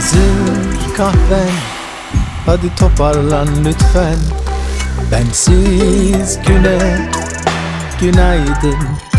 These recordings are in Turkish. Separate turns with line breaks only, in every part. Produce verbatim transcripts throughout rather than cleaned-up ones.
Hazır kahven, hadi toparlan lütfen. Bensiz güne günaydın.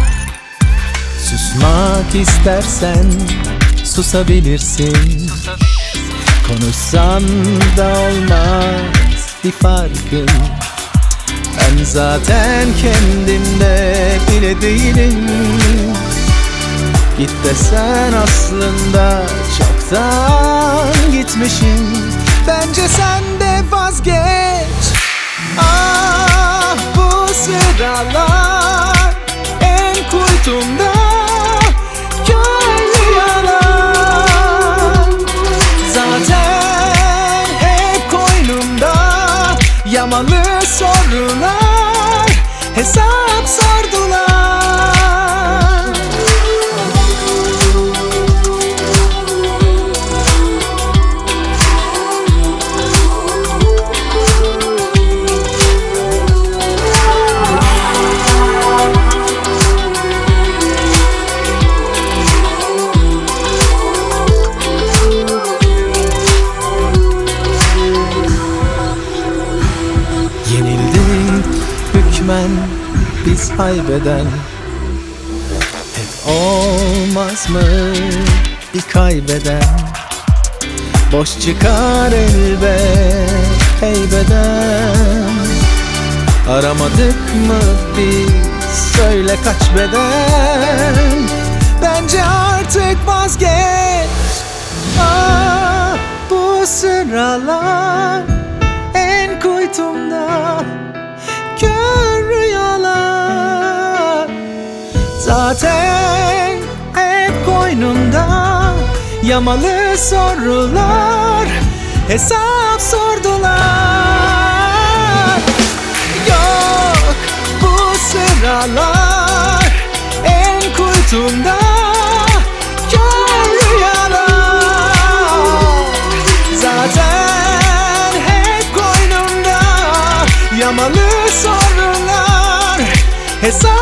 Susmak istersen susabilirsin. Konuşsan da olmaz bir farkın. Ben zaten kendimde bile değilim. Git desen aslında çoktan gitmişim. Bence sen de vazgeç. Ah, bu sıralar en kuytumda kör rüyalar. Zaten hep koynumda yamalı sorular, hesap sordular. Yenildik hükmen biz haybeden. Hep olmaz mı bir kaybeden? Boş çıkar elbet heybeden. Aramadık mı biz, söyle kaç beden? Bence artık vazgeç. Ah, bu sıralar en kuytumda kör rüyalar. Zaten hep koynunda yamalı sorular, hesap sordular. Yok, bu sıralar en kuytumda kör rüyalar. Zaten hep koynumda yamalı sorular, hesap